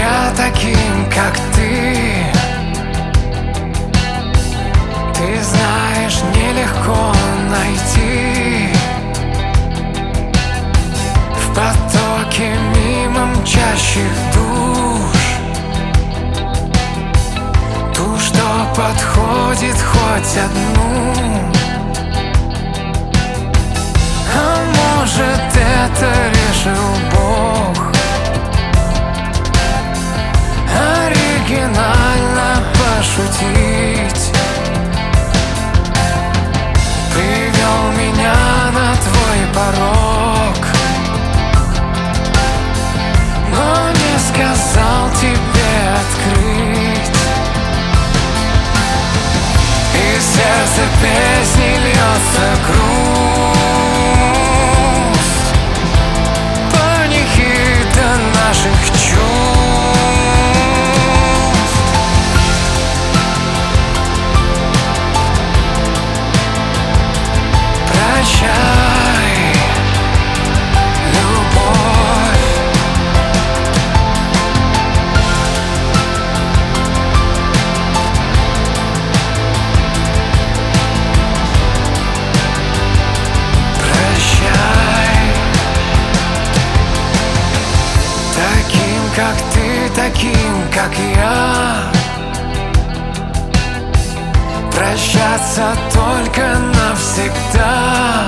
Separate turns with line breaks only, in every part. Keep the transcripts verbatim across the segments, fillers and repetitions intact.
я таким, как ты. Ты знаешь, нелегко найти в потоке мимо мчащих душ ту, что подходит хоть одну. А может, это решил Бог оригинально пошутить. Привел меня на твой порог, но не сказал тебе открыть. Из сердца песни льется грусть, панихида наших чувств. Прощай, любовь. Прощай. Таким, как ты, таким, как я, прощаться только навсегда.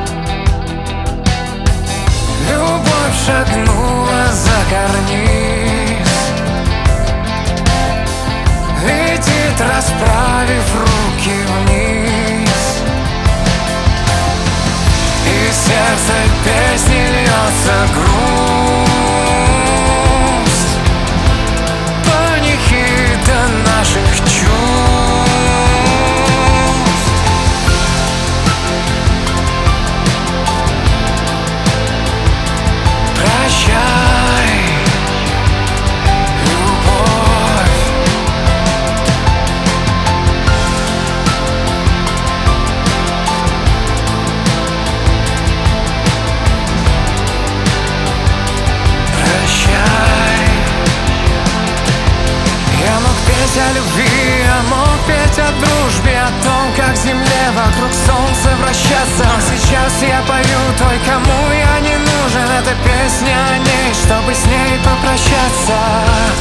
Любовь шагнула за карниз, летит, расправив руки вниз. Из сердца песни льется грусть, панихида наших чувств. Прощай, любовь. Прощай. Я мог петь о любви, я мог петь о дружбе, о том, как земле вокруг солнца вращаться. Но сейчас я пою той, кому я не нужен. Эта песня о ней, чтобы с ней попрощаться.